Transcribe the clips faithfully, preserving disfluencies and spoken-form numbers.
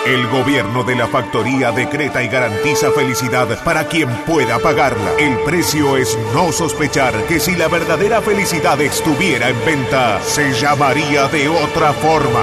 El gobierno de la factoría decreta y garantiza felicidad para quien pueda pagarla. El precio es no sospechar que si la verdadera felicidad estuviera en venta, se llamaría de otra forma.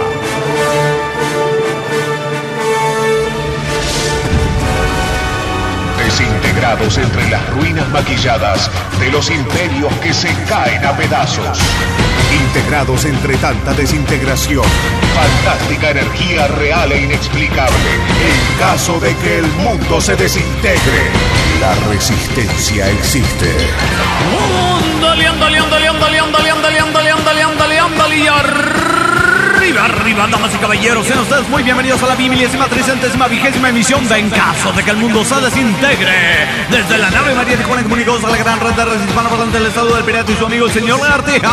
Desintegrados entre las ruinas maquilladas de los imperios que se caen a pedazos. Integrados entre tanta desintegración, fantástica energía real e inexplicable. En caso de que el mundo se desintegre, la resistencia existe. Ándale, ándale, ándale, ándale, ándale, ándale, ándale, ándale, ándale, ándale, y arriba, arriba, damas y caballeros, sean ustedes muy bienvenidos a la milésima, trecentésima, vigésima emisión de En Caso de que el Mundo se Desintegre. Desde la nave María Tijuana comunicados a la gran red de redes hispanoparlantes del estado del pirata y su amigo el señor Lagartija.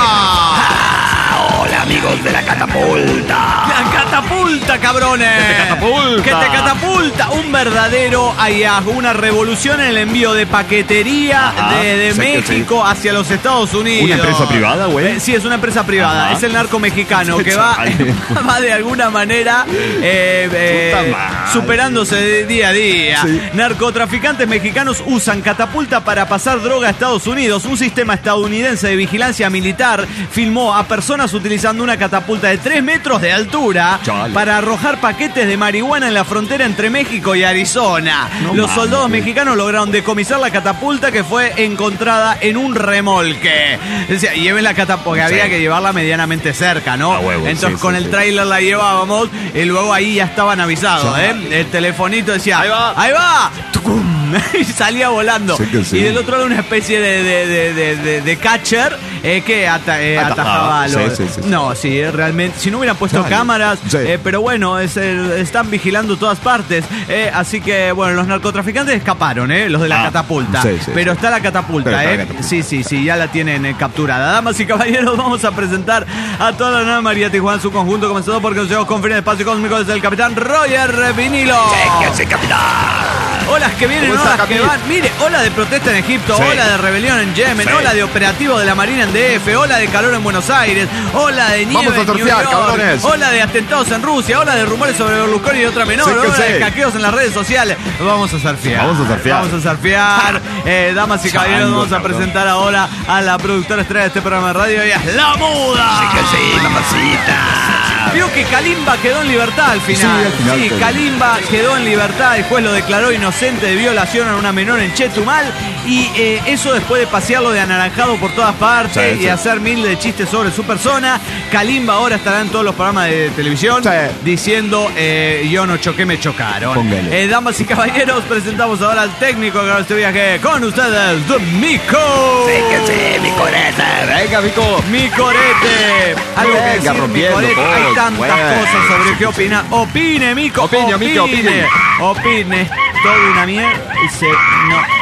Ah, hola amigos de la catapulta. La catapulta, cabrones. Que te catapulta. Que te catapulta. Un verdadero hallazgo, una revolución en el envío de paquetería Ajá, de, de sé que México sí. hacia los Estados Unidos. ¿Una empresa privada, güey? Eh, sí, es una empresa privada. Ajá. Es el narco mexicano que va, va de alguna manera eh, eh, superándose de día a día. Sí. Narcotraficantes mexicanos usan catapulta para pasar droga a Estados Unidos. Un sistema estadounidense de vigilancia militar filmó a personas utilizando una catapulta de tres metros de altura Chale. para arrojar paquetes de marihuana en la frontera entre México y Arizona. No Los mames. soldados mexicanos lograron decomisar la catapulta que fue encontrada en un remolque. Decía, lleven la catapulta, porque Sí. había que llevarla medianamente cerca, ¿no? A huevo, Entonces sí, con sí, el sí. tráiler la llevábamos y luego ahí ya estaban avisados, ¿eh? El telefonito decía, Ahí va. ahí va, ¡tucum! Y salía volando. Sí que sí. Y del otro lado una especie de, de, de, de, de, de catcher eh, que ata- eh, Atajaba. atajaba. Lo, Sí, sí, sí. No, sí, realmente, si no hubieran puesto Dale. cámaras, Sí. eh, pero bueno, es el- están vigilando todas partes. eh, así que, bueno, los narcotraficantes escaparon, ¿eh? Los de la Ah, catapulta. sí, sí, pero sí. está la catapulta, Pero está ¿eh? la catapulta. Sí, sí, sí, ya la tienen eh, capturada. Damas y caballeros, vamos a presentar a toda la nueva María Tijuana en su conjunto, comenzando por consejos conferencia de espacio cósmico desde el capitán Roger Vinilo. ¿Qué hace, capitán? Olas que vienen, ¿Cómo está, olas que Capi? van. Mire, ola de protesta en Egipto, Sí. ola de rebelión en Yemen, Sí. ola de operativo de la Marina en D F, ola de calor en Buenos Aires, ola de nieve Vamos a en New surfear, York, cabrones. ola de atentados en Rusia, ola de rumores sobre Berlusconi y otra menor, Sí que ola sí. de hackeos en las redes sociales. Vamos a surfear. Vamos a surfear. Vamos a surfear. Eh, damas y caballeros, Chango, vamos a cabrón. presentar ahora a la productora estrella de este programa de radio. Ella es La Muda. Sí que sí, mamacita. Vio que Kalimba quedó en libertad al final. Sí, al final Sí, quedó. Kalimba quedó en libertad. El juez lo declaró inocente de violación a una menor en Chetumal. Y eh, eso después de pasearlo de anaranjado por todas partes Sí, y sí. hacer mil de chistes sobre su persona. Kalimba ahora estará en todos los programas de televisión Sí. diciendo eh, yo no choqué, me chocaron. Póngale. Eh, damas y caballeros, presentamos ahora al técnico que haga este viaje con ustedes, The Mico. Sí que sí, mi coreta. Venga, mico. Mi corete. Algo que Venga, decir, mi rompiendo corete. todo. Hay tantas Bueno. cosas sobre qué opinar. Opine, Mico. Opine, Mico, opine. Opine. Todo una mierda. Y se... No.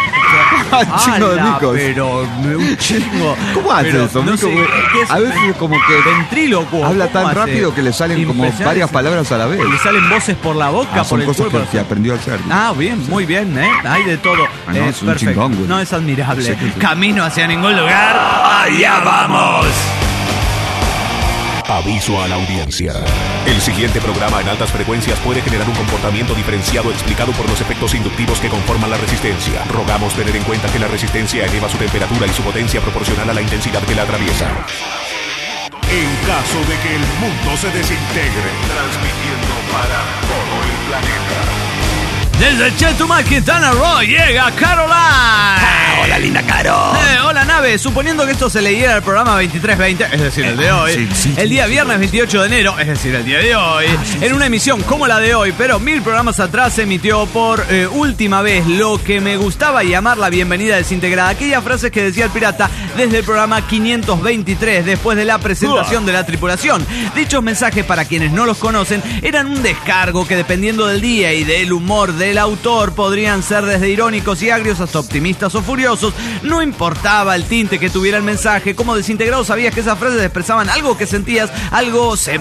Un chingo de Ala, micos. Pero un chingo. ¿Cómo hace Pero eso, no Mico, sé, güey? ¿qué es? A veces como que Ventrílocuo. habla ¿cómo tan hace? rápido que le salen como Impresionante. varias palabras a la vez. Le salen voces por la boca, Ah, por son el cosas cuerpo. que, que aprendió a hacer. Ah, bien, muy bien, ¿eh? Hay de todo. Ah, no, es un chingón, güey. No, es admirable. Sí, sí, sí. Camino hacia ningún lugar. ¡Allá vamos! Aviso a la audiencia. El siguiente programa en altas frecuencias puede generar un comportamiento diferenciado explicado por los efectos inductivos que conforman la resistencia. Rogamos tener en cuenta que la resistencia eleva su temperatura y su potencia proporcional a la intensidad que la atraviesa. En caso de que el mundo se desintegre, transmitiendo para todo el planeta. Desde Chetumal, Quintana Roo, llega Caroline. Ah, hola, linda Caro. Eh, hola, nave. Suponiendo que esto se leyera el programa veintitrés veinte, es decir, el de hoy, sí, sí, el sí, día sí. viernes veintiocho de enero, es decir, el día de hoy, en una emisión como la de hoy, pero mil programas atrás, se emitió por eh, última vez lo que me gustaba llamar la bienvenida desintegrada. Aquellas frases que decía el pirata desde el programa quinientos veintitrés, después de la presentación de la tripulación. Dichos mensajes, para quienes no los conocen, eran un descargo que, dependiendo del día y del humor de del autor podrían ser desde irónicos y agrios hasta optimistas o furiosos. No importaba el tinte que tuviera el mensaje, como desintegrado sabías que esas frases expresaban algo que sentías, algo se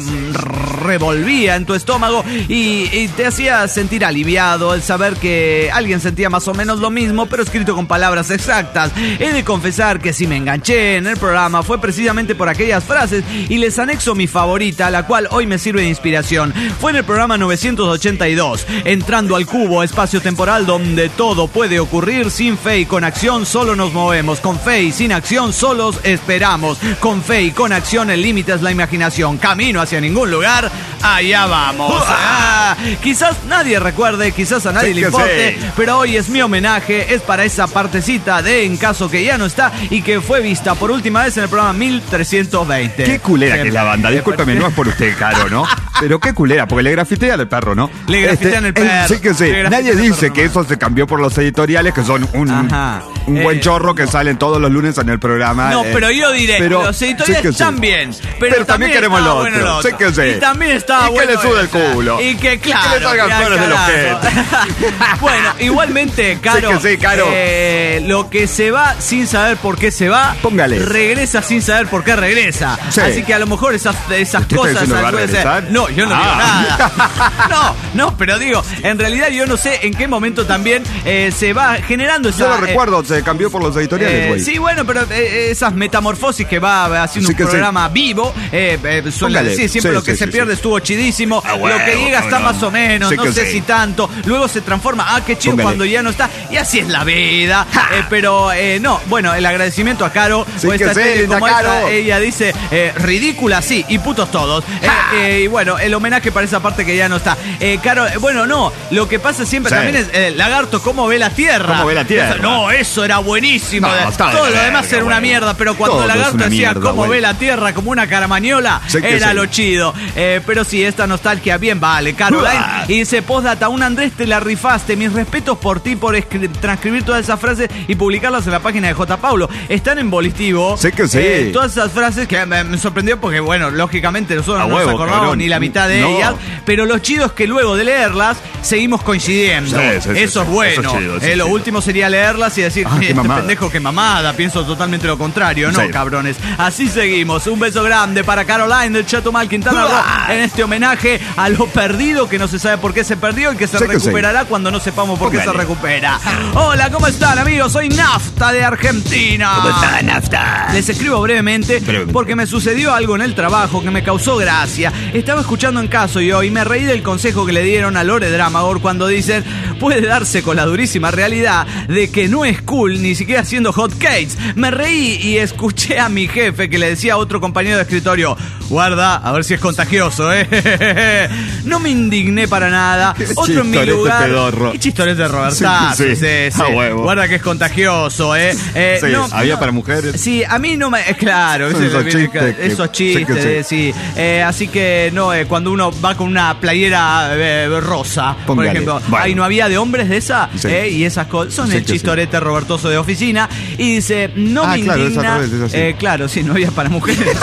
revolvía en tu estómago y, y te hacía sentir aliviado el saber que alguien sentía más o menos lo mismo, pero escrito con palabras exactas. He de confesar que si me enganché en el programa fue precisamente por aquellas frases y les anexo mi favorita, la cual hoy me sirve de inspiración. Fue en el programa novecientos ochenta y dos, entrando al cubo espacio-temporal donde todo puede ocurrir. Sin fe y con acción solo nos movemos, con fe y sin acción solo esperamos, con fe y con acción el límite es la imaginación, camino hacia ningún lugar, allá vamos. Ah, quizás nadie recuerde, quizás a nadie sí le importe, sí. Pero hoy es mi homenaje, es para esa partecita de En caso que ya no está y que fue vista por última vez en el programa mil trescientos veinte. Qué culera que es la banda, discúlpeme, no es por usted, Caro, ¿no? Pero qué culera, porque le grafitean al perro, ¿no? Le grafitean este, el perro. Sí que sí, nadie dice que eso se cambió por los editoriales, que son un, un buen eh, chorro que salen todos los lunes en el programa. No, eh, pero yo diré, pero los editoriales sí están sí. bien, pero, pero también, también queremos lo otro. Bueno lo otro. Sí que sí. Y también está y bueno. Y que le sude el culo. Y que claro. Y que le salgan flores de los ojete. Bueno, igualmente, Caro, sí que sí, Caro. Eh, lo que se va sin saber por qué se va, póngale. Regresa sin saber por qué regresa. Sí. Así que a lo mejor esas, esas cosas... Va a no, yo no ah. digo nada. No, no, pero digo, en realidad yo no sé en qué momento también eh, se va generando esa... Yo lo recuerdo, eh, se cambió por los editoriales, güey. Eh, sí, bueno, pero eh, esas metamorfosis que va haciendo sí un programa sí. vivo, eh, eh, suele decir, siempre sí, lo que sí, se sí, pierde sí. estuvo chidísimo, ah, bueno, lo que llega está no, más o menos, sí no sé sí. si tanto, luego se transforma, ah, qué chido Póngale. Cuando ya no está, y así es la vida, eh, pero eh, no, bueno, el agradecimiento a Caro, sí esta sí, tele, como Caro. Esta, ella dice, eh, ridícula, sí, y putos todos, eh, eh, y bueno, el homenaje para esa parte que ya no está. Eh, Caro, eh, bueno, no, lo que pasa siempre sí. también es, eh, Lagarto, ¿cómo ve la Tierra? ¿Cómo ve la Tierra? No, eso era buenísimo, no, todo lo verga, demás era una mierda, pero cuando todo Lagarto decía mierda, cómo güey. ve la Tierra como una caramañola, sí era sí. lo chido. Eh, pero sí, esta nostalgia bien vale, Caroline. Uh, y dice, postdata, un Andrés te la rifaste, mis respetos por ti por transcribir todas esas frases y publicarlas en la página de J. Paulo. Están en Volitivo. Sé que sí. Eh, todas esas frases que me, me sorprendió porque, bueno, lógicamente nosotros a no huevo, nos acordamos ni la mitad de no. ellas, pero lo chido es que luego de leerlas seguimos coincidiendo. Sí, sí, sí, eso sí, es bueno. Eso es chido, eso eh, lo chido. Último sería leerlas y decir, ah, este pendejo que mamada, pienso totalmente lo contrario, ¿no, sí. cabrones? Así seguimos. Un beso grande para Caroline del Chetumal Quintana Roo en este homenaje a lo perdido, que no se sabe por qué se perdió y que se sé recuperará que sí. cuando no sepamos por Póngale. Qué se recupera. Hola, ¿cómo están, amigos? Soy Nafta de Argentina. ¿Cómo está, Nafta? Les escribo brevemente, brevemente porque me sucedió algo en el trabajo que me causó gracia. Estaba escuchando En Caso y hoy me reí del consejo que le dieron a Lore Dramagor cuando dicen puede darse con la durísima realidad de que no es cool ni siquiera haciendo hot cakes. Me reí y escuché a mi jefe que le decía a otro compañero de escritorio, guarda, a ver si es contagioso, ¿eh? No me indigné para nada. Qué otro en mi lugar. Pedorro. Qué chistorete de Robertazo. Sí, sí, sí, sí. A huevo. Guarda que es contagioso, ¿eh? eh sí, no, había no, para mujeres. Sí, a mí no me... Claro, esos, esos chistes. Que, esos chistes, sí. sí. Eh, así que no, eh, cuando uno va con una playera eh, rosa, Póngale. Por ejemplo, bueno. ahí no había de hombres de esa, sí. eh, y esas cosas, son sí, el chistorete sí. robertoso de oficina, y dice, no ah, me claro, indigna... Esa vez, eh, claro, sí, no había para mujeres.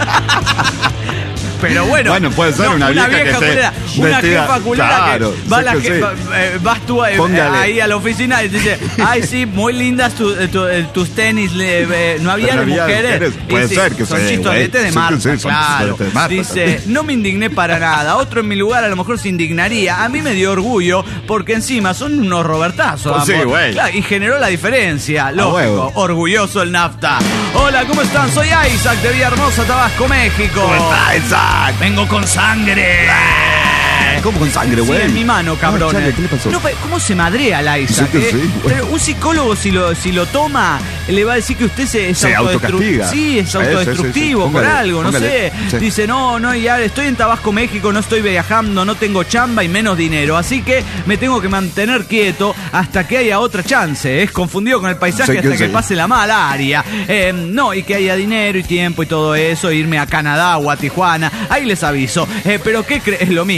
Pero bueno, bueno, puede ser no, una, una vieja, vieja que culera, se una vestida, jefa culera claro, que va la que jefa, sí. eh, vas tú eh, ahí a la oficina y dice, ay sí, muy lindas tu, tu, tus tenis, eh, no había de mujeres. mujeres. Puede y, ser sí, que son se, chistoretes de marca, sí, sí, claro. De marca, dice, no me indigné para nada. Otro en mi lugar a lo mejor se indignaría. A mí me dio orgullo porque encima son unos robertazos. Pues sí, güey. Claro, y generó la diferencia. Lógico, orgulloso el Nafta. Hola, ¿cómo están? Soy Isaac de Villahermosa, Tabasco, México. ¿Cómo está, Isaac? Vengo con sangre. ¿Cómo con sangre, güey? Sí, en mi mano, cabrón. No, ¿qué le pasó? No, ¿cómo se madrea la Isaac? Sí, eh? sí, Pero un psicólogo, si lo, si lo toma, le va a decir que usted se, es se autodestructivo. Sí, es autodestructivo sí, sí, sí. por póngale, algo, no póngale. sé. Sí. Dice, no, no, ya estoy en Tabasco, México, no estoy viajando, no tengo chamba y menos dinero. Así que me tengo que mantener quieto hasta que haya otra chance. Es confundido con el paisaje sí, hasta que, que pase la malaria. Eh, no, y que haya dinero y tiempo y todo eso, irme a Canadá o a Tijuana. Ahí les aviso. Eh, pero ¿qué crees? Es lo mismo. Canadá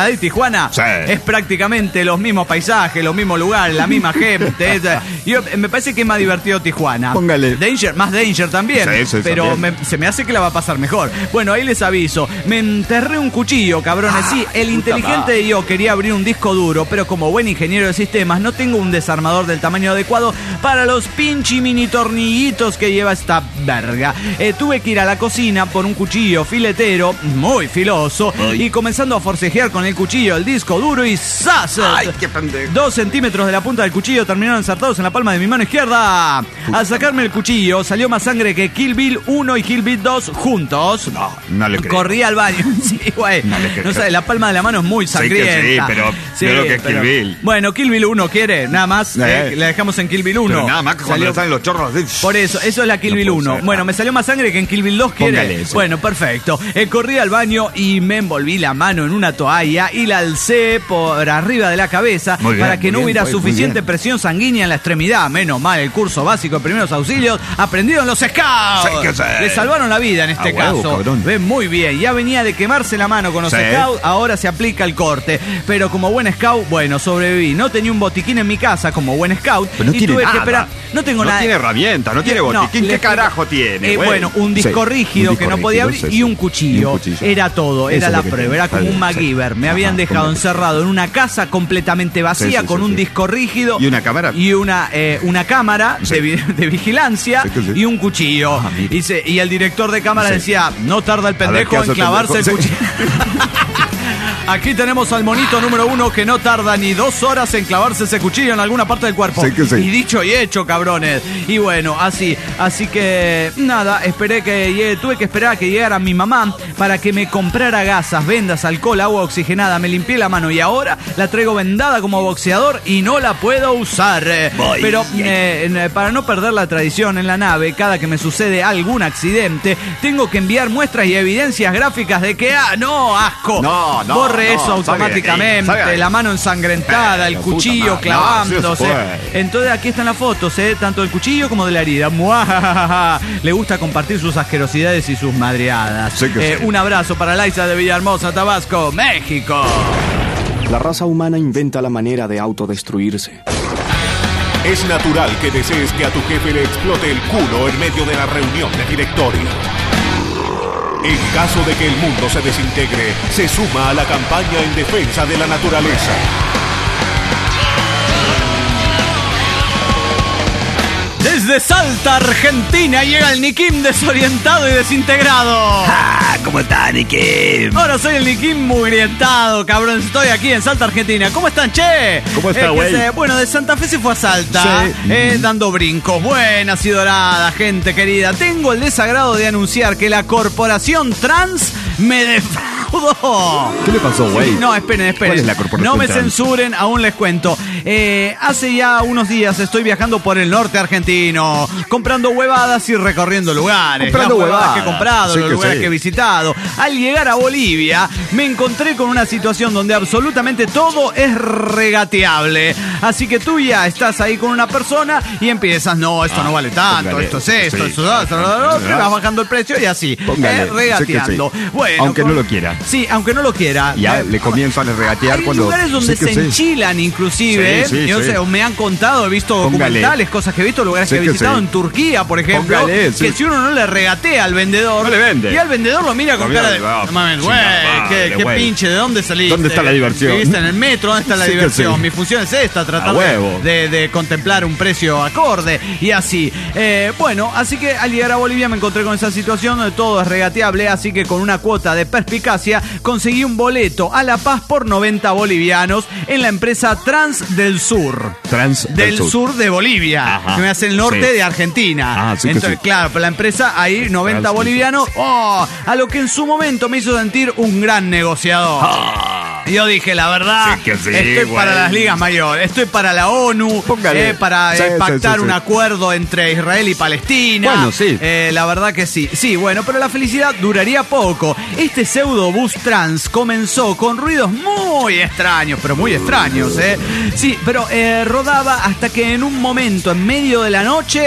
Saladí y Tijuana Sí. es prácticamente los mismos paisajes, los mismos lugares, la misma gente. Es, yo, me parece que es más divertido Tijuana. Póngale. Danger, más Danger también. Sí, sí, pero también. me- se me hace que la va a pasar mejor. Bueno, ahí les aviso. Me enterré un cuchillo, cabrones. Sí, el inteligente de yo quería abrir un disco duro, pero como buen ingeniero de sistemas no tengo un desarmador del tamaño adecuado para los pinchi mini tornillitos que lleva esta verga. Eh, tuve que ir a la cocina por un cuchillo filetero, muy filoso, Ay. y comenzando a forcejear con el cuchillo el disco duro y ¡zas! Ay, qué pendejo. Dos centímetros de la punta del cuchillo terminaron ensartados en la palma de mi mano izquierda. Al sacarme el cuchillo salió más sangre que Kill Bill uno y Kill Bill dos juntos. No, no le creo. Corrí al baño. Sí, güey. No le creo. No sé, la palma de la mano es muy Sé que sangrienta. sí, pero yo creo que es Kill Bill. Bueno, Kill Bill uno quiere, nada más. Eh. eh, le dejamos en Kill Bill uno. Pero nada más que cuando Salió- le salen los chorros así. Por eso, eso es la Kill No Bill puede uno. ser, Bueno, no. me salió más sangre que en Kill Bill dos quiere. Póngale eso. Bueno, perfecto. Eh, corrí al baño y me envolví la mano en una toalla y la alcé por arriba de la cabeza Muy bien, para que muy no bien, hubiera muy suficiente bien. presión sanguínea en la extremidad. Menos mal, el curso básico de primeros auxilios aprendido en los scouts. Sí que sí. Le salvaron la vida en este A huevo, caso. cabrón. Ven muy bien. Ya venía de quemarse la mano con los Sí. scouts, ahora se aplica el corte. Pero como buen scout, bueno, sobreviví. No tenía un botiquín en mi casa como buen scout. Pero no y tiene tuve que nada. esperar. No tengo No nada. tiene herramientas, no tiene No, botiquín. le ¿Qué explico. carajo tiene, Eh, güey? bueno, un disco Sí, rígido un que disco no podía rígido, abrir sí, y un sí. cuchillo. Y un cuchillo. Era todo, Eso era es la lo que prueba, tiene. era Está como un bien, sí. MacGyver. Me Ajá, habían dejado póngale. encerrado en una casa completamente vacía Sí, sí, con sí, un sí. disco rígido. ¿Y una cámara? Y una, eh, una cámara Sí. de, vi- de vigilancia Sí que sí. y un cuchillo. Ah, mira. y, se- y el director de cámara Sí. decía, no tarda el ver, pendejo ¿qué hace en el clavarse el pendejo? Sí. cuchillo. Aquí tenemos al monito número uno que no tarda ni dos horas en clavarse ese cuchillo en alguna parte del cuerpo. Sí que sí. Y dicho y hecho, cabrones. Y bueno, así. Así que nada, esperé que llegue, tuve que esperar a que llegara mi mamá para que me comprara gasas, vendas, alcohol, agua oxigenada. Me limpié la mano y ahora la traigo vendada como boxeador y no la puedo usar. Eh, Voy. Pero eh, eh, para no perder la tradición en la nave, cada que me sucede algún accidente, tengo que enviar muestras y evidencias gráficas de que, ah, no, asco. No, no, Borre no, eso salga de automáticamente, ahí, salga de ahí. la mano ensangrentada, Eh, el la puta cuchillo madre, no, clavándose. sí se puede. Entonces aquí están las fotos, ¿eh? Tanto del cuchillo como de la herida. ¡Muajajaja! Le gusta compartir sus asquerosidades y sus madreadas. Sí que Eh, sí. Un abrazo para Laisa de Villahermosa, Tabasco, México. La raza humana inventa la manera de autodestruirse. Es natural que desees que a tu jefe le explote el culo en medio de la reunión de directorio. En caso de que el mundo se desintegre, se suma a la campaña en defensa de la naturaleza. Desde Salta, Argentina, llega el Nikim desorientado y desintegrado. Ah, ¿cómo está, Niki? Ahora soy el Nikim mugrientado, cabrón. Estoy aquí en Salta, Argentina. ¿Cómo están, che? ¿Cómo está, Eh, que güey? se- Bueno, de Santa Fe se fue a Salta, Sí. eh, dando brincos. Buenas y doradas, gente querida. Tengo el desagrado de anunciar que la corporación trans me defraudó. ¿Qué le pasó, güey? No, esperen, esperen. ¿Cuál es la corporación No me trans? censuren, aún les cuento. Eh, hace ya unos días estoy viajando por el norte argentino, comprando huevadas y recorriendo lugares. Comprando Las huevadas huevadas. que he comprado, Sí los que lugares sí. que he visitado. Al llegar a Bolivia, me encontré con una situación donde absolutamente todo es regateable. Así que tú ya estás ahí con una persona y empiezas, no, esto no vale tanto, póngale. esto es esto, Sí. esto es esto, esto, te vas bajando el precio y así, Póngale. eh, regateando. Sí que sí. Bueno, Aunque con- no lo quiera. Sí, aunque no lo quiera. Ya Eh, le comienzan a regatear hay cuando... lugares donde Sí que se sí. enchilan inclusive, Sí, sí, yo sí. sé, o me han contado, he visto Póngale. documentales, cosas que he visto, lugares Sí que he que visitado sí. en Turquía, por ejemplo, Póngale, sí. que si uno no le regatea al vendedor, No le vende. y al vendedor lo mira con Lo cara de, mira, no mames, güey, chingada qué, madre, qué güey. pinche, ¿de dónde saliste? ¿Dónde está la diversión? ¿Viviste en el metro? ¿Dónde está la Sí que diversión? sí. Mi función es esta, tratar A de, huevo. de- de contemplar un precio acorde y así. Eh, bueno, así que al llegar a Bolivia me encontré con esa situación donde todo es regateable, así que con una cuota de perspicacia conseguí un boleto a La Paz por noventa bolivianos en la empresa Trans del Sur. Trans Del sur. de Bolivia, Ajá. que me hace el norte Sí. de Argentina. Ah, sí que Entonces, sí. claro, pero la empresa ahí, noventa Trans del bolivianos, oh, a lo que en su momento me hizo sentir un gran negociador. Yo dije, la verdad, Sí que sí, estoy güey. para las ligas mayores, estoy para la ONU, Póngale. eh, para eh, Sí, sí, pactar sí, un sí. acuerdo entre Israel y Palestina. Bueno, sí. Eh, la verdad que sí. Sí, bueno, pero la felicidad duraría poco. Este pseudo bus trans comenzó con ruidos muy extraños, pero muy extraños, ¿eh? Sí, pero eh, rodaba hasta que en un momento, en medio de la noche,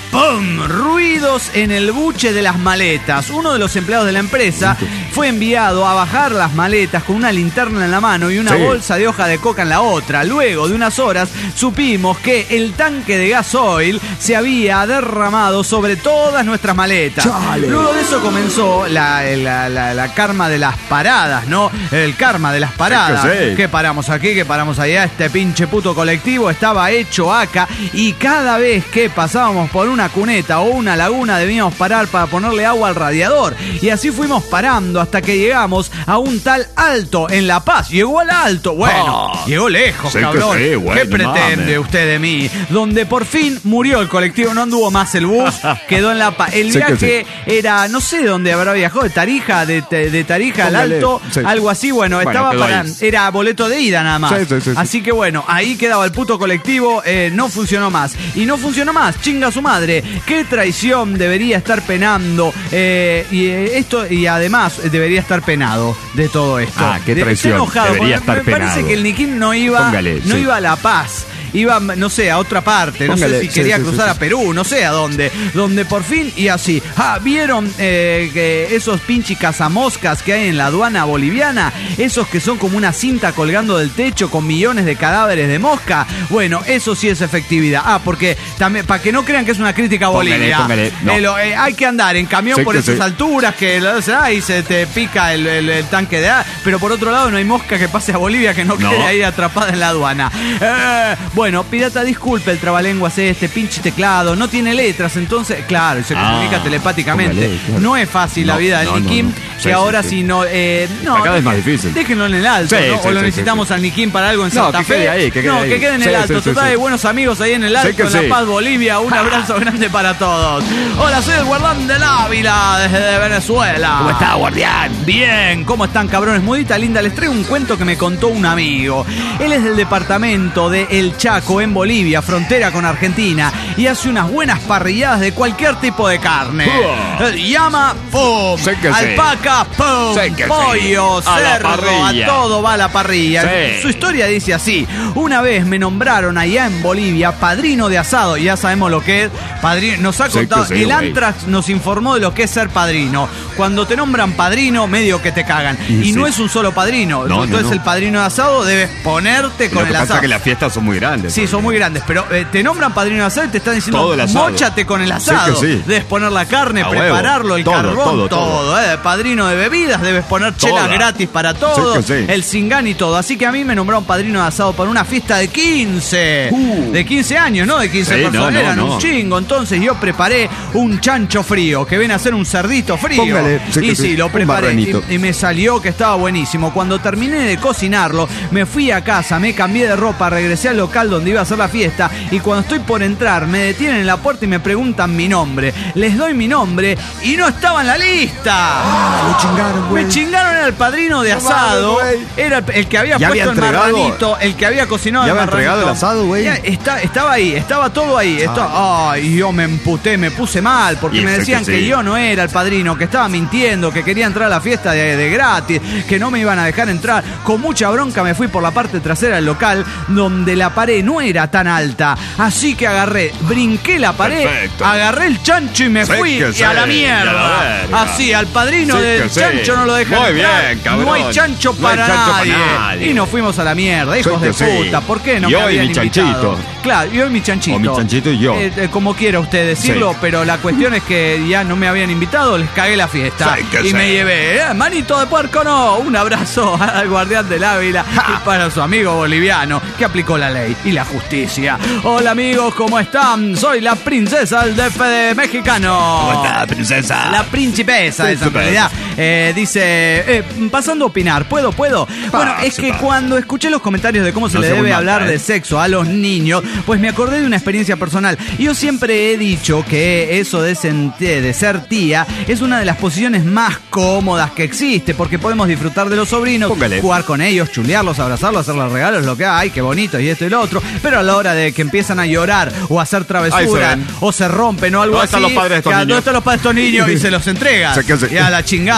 ¡pum! Ruidos en el buche de las maletas. Uno de los empleados de la empresa fue enviado a bajar las maletas con una linterna en la mano y una Sí. bolsa de hoja de coca en la otra. Luego de unas horas supimos que el tanque de gasoil se había derramado sobre todas nuestras maletas. Chale. Luego de eso comenzó la, la, la, la karma de las paradas, ¿no? El karma de las paradas. Sí que sí. Que paramos aquí, que paramos allá. Este pinche puto colectivo estaba hecho acá y cada vez que pasábamos por una cuneta o una laguna debíamos parar para ponerle agua al radiador. Y así fuimos parando hasta que llegamos a un tal Alto en La Paz. Llegó al Alto. Bueno, Oh. llegó lejos, Sí que cabrón. sí, bueno, ¿Qué pretende mames. usted de mí? Donde por fin murió el colectivo, no anduvo más el bus, quedó en La Paz. El Sí que viaje era, no sé dónde habrá viajado, de Tarija, de, de, de Tarija al Póngale, Alto, sí. algo así. Bueno, Bueno, estaba quedó para, ahí. era boleto de ida nada más. Sí, sí, sí, sí. Así que bueno, ahí quedaba el puto colectivo, eh, no funcionó más. Y no funcionó más, chinga su madre. Qué traición debería estar penando. eh, y eh, esto, y además eh, debería estar penado de todo esto. Ah, qué De- traición, estoy enojado, debería porque estar me parece penado. que el Niquín no iba, Póngale, no sí. iba a La Paz. Iba, no sé, a otra parte, no Póngale, sé si sí, quería sí, cruzar sí, a sí. Perú, no sé a dónde, donde por fin y así. Ah, ¿vieron eh, que esos pinches cazamoscas que hay en la aduana boliviana? Esos que son como una cinta colgando del techo con millones de cadáveres de mosca. Bueno, eso sí es efectividad. Ah, porque también, para que no crean que es una crítica a Póngale, Bolivia, póngale, no. eh, lo- eh, hay que andar en camión Sí por que esas sí. alturas que lo- ahí se te pica el, el- el tanque de agua, pero por otro lado no hay mosca que pase a Bolivia que no, No. quede ahí atrapada en la aduana. Eh, bueno, pirata, disculpe el trabalenguas este, pinche teclado, no tiene letras, entonces, claro, y se Ah, comunica telepáticamente. póngale, claro. No es fácil la No, vida del no, no, Niquín, no. que Sí, ahora sí, si sí. no, eh, no, Cada vez deje- más difícil. Déjenlo en el alto, Sí, ¿no? sí, o lo sí, necesitamos sí, sí. al Niquín para algo en No, Santa que Fe. quede ahí, que quede no, ahí. que quede en Sí, el sí, alto. sí, Total, sí. hay buenos amigos ahí en el alto, que en La sí. Paz, Bolivia. Un abrazo grande para todos. Hola, soy el Guardán del Ávila, desde Venezuela. ¿Cómo está, guardián? Bien, ¿cómo están, cabrones? Mudita linda, les traigo un cuento que me contó un amigo. Él es del departamento de El Chaco, en Bolivia, frontera con Argentina, y hace unas buenas parrilladas de cualquier tipo de carne. Uh. Llama, ¡pum! Sí que sí. Alpaca, ¡pum! Sí que sí. Pollo, A la cerdo, a parrilla. todo va a la parrilla. Sí. Su historia dice así: una vez me nombraron allá en Bolivia padrino de asado, y ya sabemos lo que es padrino. Nos ha Sí que contado, sí, el güey. Antrax nos informó de lo que es ser padrino. Cuando te nombran padrino, medio que te cagan. Y, Y no sí. es un solo padrino. No, Entonces no, no. el padrino de asado debes ponerte Lo con que el pasa asado. es que las fiestas son muy grandes. Sí, son muy grandes, pero eh, te nombran padrino de asado y te están diciendo Todo el asado. móchate con el Sí asado. que sí. Debes poner la carne, A prepararlo, huevo. el Todo, carbón, todo. todo, todo. eh. Padrino de bebidas, debes poner chela Toda. gratis para todo. Sí que sí. El cingán y todo. Así que a mí me nombraron padrino de asado para una fiesta de quince. Uh. De quince años, ¿no? De quince Sí, personas. no, no, Eran no. un chingo. Entonces yo preparé un chancho frío, que viene a ser un cerdito frío. Póngale, sí que y sí, sí, lo un preparé. marranito. Y, y me salió que estaba buenísimo. Cuando terminé de cocinarlo, me fui a casa, me cambié de ropa, regresé al local donde iba a hacer la fiesta, y cuando estoy por entrar me detienen en la puerta y me preguntan mi nombre. Les doy mi nombre y no estaba en la lista. Me chingaron, güey. Me chingaron, era el padrino de No asado. mames, güey. Era el que había ¿Ya puesto había el entregado? marranito, el que había cocinado ¿Ya el había marranito. entregado el asado, güey? Ya, está- estaba ahí, estaba todo ahí. Estaba- Ay, yo me emputé, me puse mal, porque Y me sé decían que que, sí. yo no era el padrino, que estaba mintiendo, que quería entrar a la fiesta de, de gratis, que no me iban a dejar entrar. Con mucha bronca me fui por la parte trasera del local, donde la pared no era tan alta. Así que agarré, brinqué la pared, Perfecto. agarré el chancho y me Sí fui que y sí, a la y a la mierda. verga. Así, al padrino Sí del que sí. chancho no lo dejan Muy entrar. bien, cabrón. No hay chancho No hay para chancho para nadie. nadie. Y nos fuimos a la mierda, hijos Sí de que sí. puta. ¿Por qué no Y me hoy habían mi invitado? chanchito. Claro, y hoy mi chanchito. O mi chanchito y yo. Eh, eh, como quiera usted decirlo, Sí. pero la cuestión es que ya no me habían invitado, les cagué la fiesta. Sí que y sí. me llevé, eh, manito de puerco no, un abrazo al guardián del Ávila y para su amigo boliviano que aplicó la ley y la justicia. Hola amigos, ¿cómo están? Soy la princesa del D F de mexicano. ¿Cómo está, princesa? La principesa, esa en Príncipe. realidad. Eh, dice, eh, pasando a opinar, ¿puedo, puedo? Bueno, es que pase. cuando escuché los comentarios de cómo se No le sea debe muy hablar mata, ¿eh? de sexo a los niños, pues me acordé de una experiencia personal. Yo siempre he dicho que eso de, sentir, de ser tía es una de las posiciones más cómodas que existe, porque podemos disfrutar de los sobrinos, Póngale. jugar con ellos, chulearlos, abrazarlos, hacerles regalos, lo que hay, qué bonito y esto y lo otro, pero a la hora de que empiezan a llorar o a hacer Ahí se travesuras ven. o se rompen o algo ¿Dónde así, están los padres de estos ya, niños? ¿dónde están los padres de estos niños? Y se los entregan. Se que se- Y a la chingada,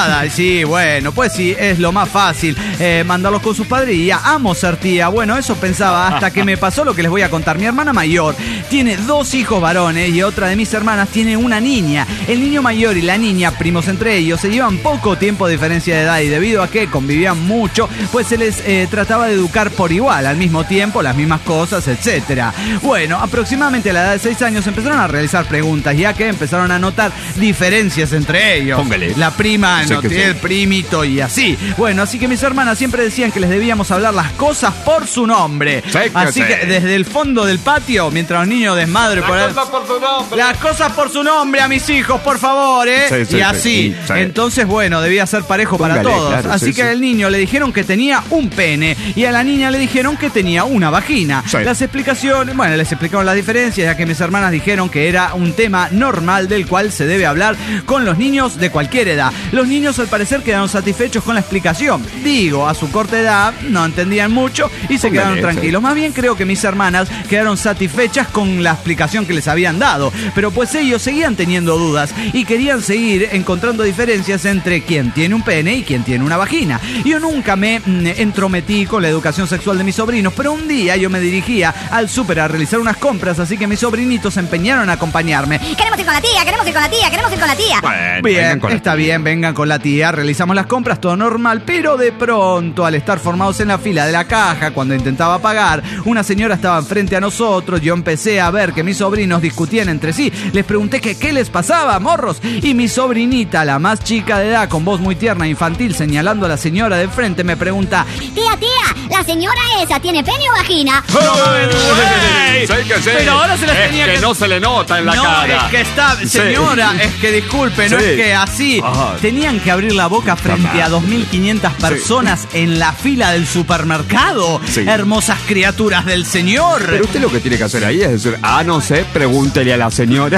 nada. Sí, bueno, pues sí, es lo más fácil, eh, mandarlos con sus padres y ya, amo ser tía. Bueno, eso pensaba hasta que me pasó lo que les voy a contar. Mi hermana mayor tiene dos hijos varones y otra de mis hermanas tiene una niña. El niño mayor y la niña, primos entre ellos, se llevan poco tiempo de diferencia de edad y debido a que convivían mucho, pues se les eh, trataba de educar por igual, al mismo tiempo, las mismas cosas, etcétera. Bueno, aproximadamente a la edad de seis años empezaron a realizar preguntas, ya que empezaron a notar diferencias entre ellos. Póngale. La prima Sé no que tiene sí. el primito y así. Bueno, así que mis hermanas siempre decían que les debíamos hablar las cosas por su nombre. Sé que Así sí. que desde el fondo del patio, mientras los niños desmadre por ahí, por su nombre. las cosas por su nombre a mis hijos, por favor, ¿eh? Sí, sí, y sí, así. sí, sí. Entonces, bueno, debía ser parejo para Póngale, todos. claro, así sí, que sí. al niño le dijeron que tenía un pene y a la niña le dijeron que tenía una vagina. Sí. Las explicaciones, bueno, les explicaron las diferencias, ya que mis hermanas dijeron que era un tema normal del cual se debe hablar con los niños de cualquier edad. Los niños al parecer quedaron satisfechos con la explicación. Digo, a su corta edad no entendían mucho y se Póngale, quedaron sí. tranquilos. Más bien creo que mis hermanas quedaron satisfechas con la explicación que les habían dado, pero pues ellos seguían teniendo dudas y querían seguir encontrando diferencias entre quién tiene un pene y quién tiene una vagina. Yo nunca me mm, entrometí con la educación sexual de mis sobrinos, pero un día yo me dirigía al súper a realizar unas compras, así que mis sobrinitos se empeñaron a acompañarme. Queremos ir con la tía, queremos ir con la tía, queremos ir con la tía. Bueno, Bien, vengan con la está tía. bien, vengan con la tía, realizamos las compras, todo normal, pero de pronto, al estar formados en la fila de la caja, cuando intentaba pagar, una señora estaba frente a nosotros, yo empecé a ver que mis sobrinos discutían entre sí, les pregunté que qué les pasaba, morros, y mi sobrinita, la más chica de edad, con voz muy tierna e infantil, señalando a la señora de frente, me pregunta, Tía, tía, la señora esa tiene pene o vagina. ¡No mames, güey! Sé que sí. Pero ahora se las Es tenía que que... no se le nota en la no, cara. es que está, Sí. señora, es que disculpe, no Sí. es que así. Ajá. Tenían que abrir la boca frente a dos mil quinientas personas en la fila del supermercado. Sí. Hermosas criaturas del Señor. Pero usted lo que tiene que hacer ahí es decir, ah, no sé, pregúntele a la señora.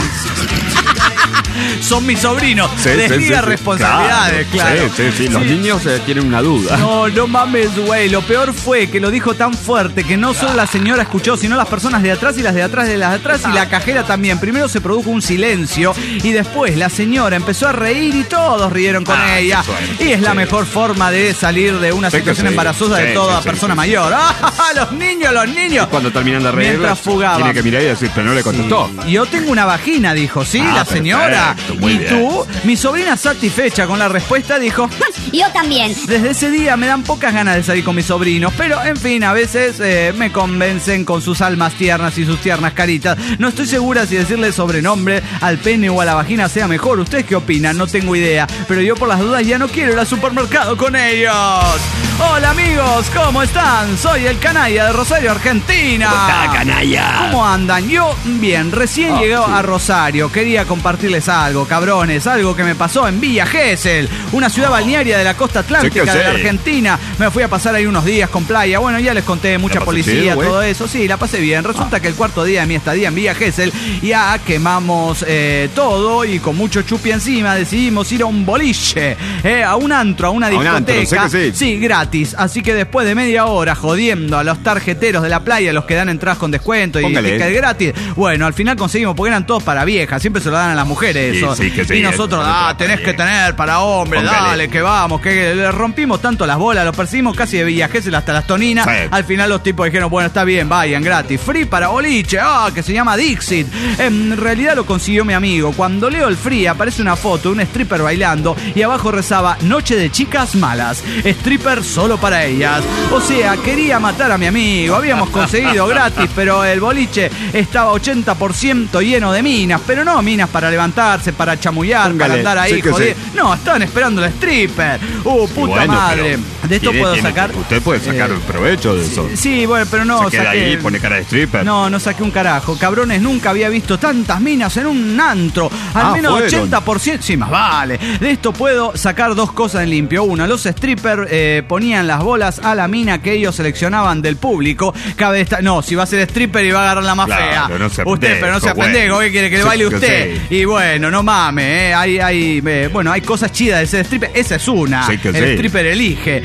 Son mis sobrinos. Sí, Les sí, diga sí, sí. responsabilidades, claro. Sí, sí, sí. Los Sí. niños eh, tienen una duda. No, no mames, güey. Lo peor fue que lo dijo tan fuerte que no solo la señora escuchó, sino las personas de atrás y las de atrás de las de atrás y la cajera también. Primero se produjo un silencio y después la señora empezó a reír y todos rieron con Ah, ella. qué suerte. Y es la Sí. mejor forma de salir de una Sí que situación sí. embarazosa de Sí, toda sí, sí, persona sí. mayor. ¡Ah, los niños, los niños! Cuando terminan de reír, Mientras fugaban. tiene que mirar y decir, pero no le contestó. Yo tengo una vagina, dijo, sí, Ah, la señora. perfecto, muy y bien. tú, mi sobrina satisfecha con la respuesta, dijo, Yo también. desde ese día me dan pocas ganas de salir con mis sobrinos, pero en fin, a veces eh, me convencen con sus almas tiernas y sus tiernas caritas. No estoy segura si decirle sobrenombre al pene o a la vagina sea mejor. ¿Ustedes qué opinan? No tengo idea, pero yo por las dudas ya no quiero ir al supermercado con ellos. Hola amigos, ¿cómo están? Soy el canalla de Rosario, Argentina. ¿Cómo está, canalla? ¿Cómo andan? Yo, bien, recién Ah, llegué sí. a Rosario. Quería compartirles algo, cabrones. Algo que me pasó en Villa Gesell, una ciudad balnearia de la costa atlántica Sí que de la sí. Argentina. Me fui a pasar ahí unos días con playa. Bueno, ya les conté, mucha pasó policía, chido, güey? todo eso. Sí, la pasé bien. Resulta que el cuarto día de mi estadía en Villa Gesell ya quemamos eh, todo y con mucho chupi encima decidimos ir a un boliche, eh, a un antro, a una A un antro, discoteca. sé que sí. Sí, gratis. Así que después de media hora jodiendo a los tarjeteros de la playa, los que dan entradas con descuento y Póngale. ticket gratis, bueno, al final conseguimos, porque eran todos para viejas, siempre se lo dan a las mujeres Sí, eso. sí, que sí, y nosotros, eso, ah, eso, tenés sí. que tener para hombres, Póngale. dale, que vamos, que le rompimos tanto las bolas, los perseguimos casi de Villa Gesell hasta las Toninas. Sí. Al final los tipos dijeron, bueno, está bien, vayan gratis, free para boliche, ah, que se llama Dixit. En realidad lo consiguió mi amigo. Cuando leo el free aparece una foto de un stripper bailando y abajo rezaba Noche de chicas malas, stripper solo para ellas. O sea, quería matar a mi amigo. Habíamos conseguido gratis, pero el boliche estaba ochenta por ciento lleno de minas, pero no minas para levantarse, para chamullar, Póngale, para andar ahí sí que joder. sí. No, estaban esperando el stripper. Uh, puta Bueno, madre. pero De esto tiene- puedo tiene- sacar. Usted puede sacar eh, provecho de eso. Sí, bueno, pero no Se queda saqué- ahí, pone cara de stripper. No, no saqué un carajo. Cabrones, nunca había visto tantas minas en un antro. Al Ah, menos fueron. ochenta por ciento. Sí, más vale. De esto puedo sacar dos cosas en limpio. Una, los strippers eh, ponían las bolas a la mina que ellos seleccionaban del público. Cabe esta... No, si va a ser stripper y va a agarrar la más Claro, fea. no sea usted, pendejo, pero no sea bueno. pendejo. ¿Qué quiere que le Sí, baile que usted? sí. Y bueno, no mames. Eh. Hay, hay, eh, bueno, hay cosas chidas de ser stripper. Esa es una. Sí, que el sí. stripper elige.